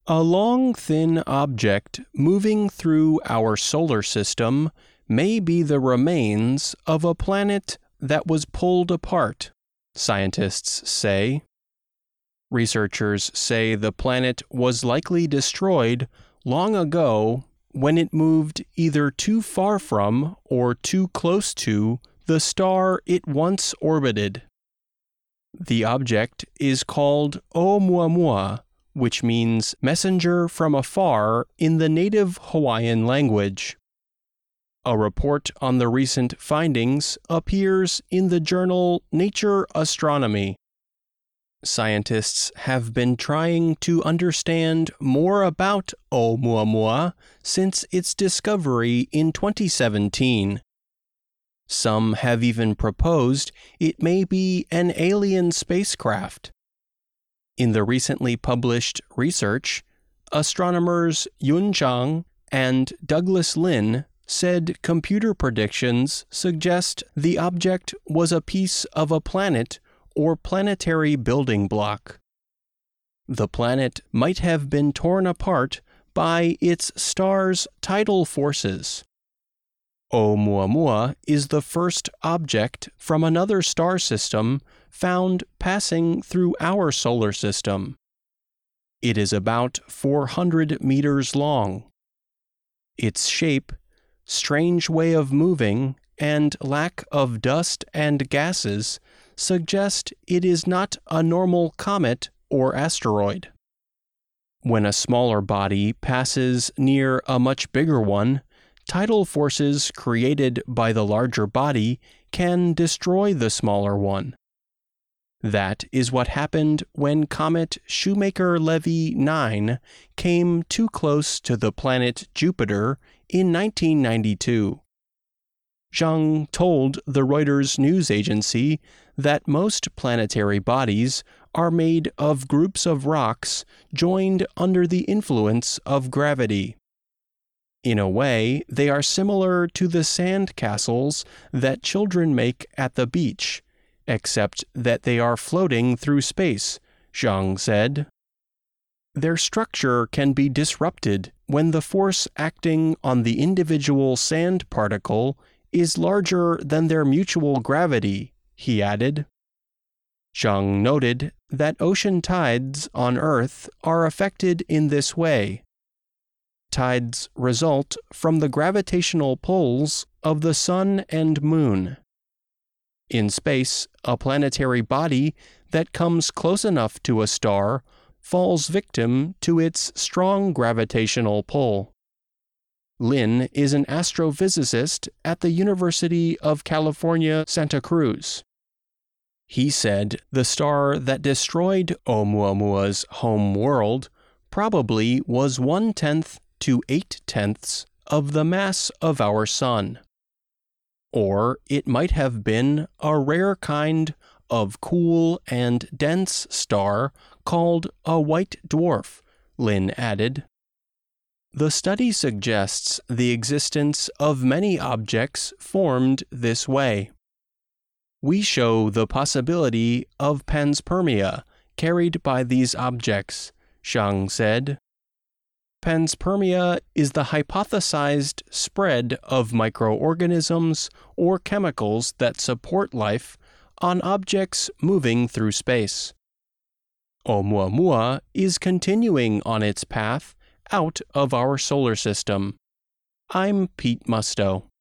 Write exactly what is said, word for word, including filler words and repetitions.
A long, thin object moving through our solar system may be the remains of a planet that was pulled apart, scientists say. Researchers say the planet was likely destroyed long ago when it moved either too far from or too close to the star it once orbited. The object is called Oumuamua, which means messenger from afar in the native Hawaiian language. A report on the recent findings appears in the journal Nature Astronomy. Scientists have been trying to understand more about Oumuamua since its discovery in twenty seventeen. Some have even proposed it may be an alien spacecraft. In the recently published research, astronomers Yun Chang and Douglas Lin said computer predictions suggest the object was a piece of a planet or planetary building block. The planet might have been torn apart by its star's tidal forces. Oumuamua is the first object from another star system found passing through our solar system. It is about four hundred meters long. Its shape, strange way of moving, and lack of dust and gases suggest it is not a normal comet or asteroid. When a smaller body passes near a much bigger one, tidal forces created by the larger body can destroy the smaller one. That is what happened when comet Shoemaker-Levy nine came too close to the planet Jupiter in nineteen ninety-two. Zhang told the Reuters news agency that most planetary bodies are made of groups of rocks joined under the influence of gravity. In a way, they are similar to the sand castles that children make at the beach, except that they are floating through space, Zhang said. Their structure can be disrupted when the force acting on the individual sand particle is larger than their mutual gravity, he added. Zhang noted that ocean tides on Earth are affected in this way. Tides result from the gravitational pulls of the Sun and Moon. In space, a planetary body that comes close enough to a star falls victim to its strong gravitational pull. Lin is an astrophysicist at the University of California, Santa Cruz. He said the star that destroyed Oumuamua's home world probably was one-tenth to eight-tenths of the mass of our Sun. Or it might have been a rare kind of cool and dense star called a white dwarf, Lin added. The study suggests the existence of many objects formed this way. We show the possibility of panspermia carried by these objects, Zhang said. Panspermia is the hypothesized spread of microorganisms or chemicals that support life on objects moving through space. Oumuamua is continuing on its path out of our solar system. I'm Pete Musto.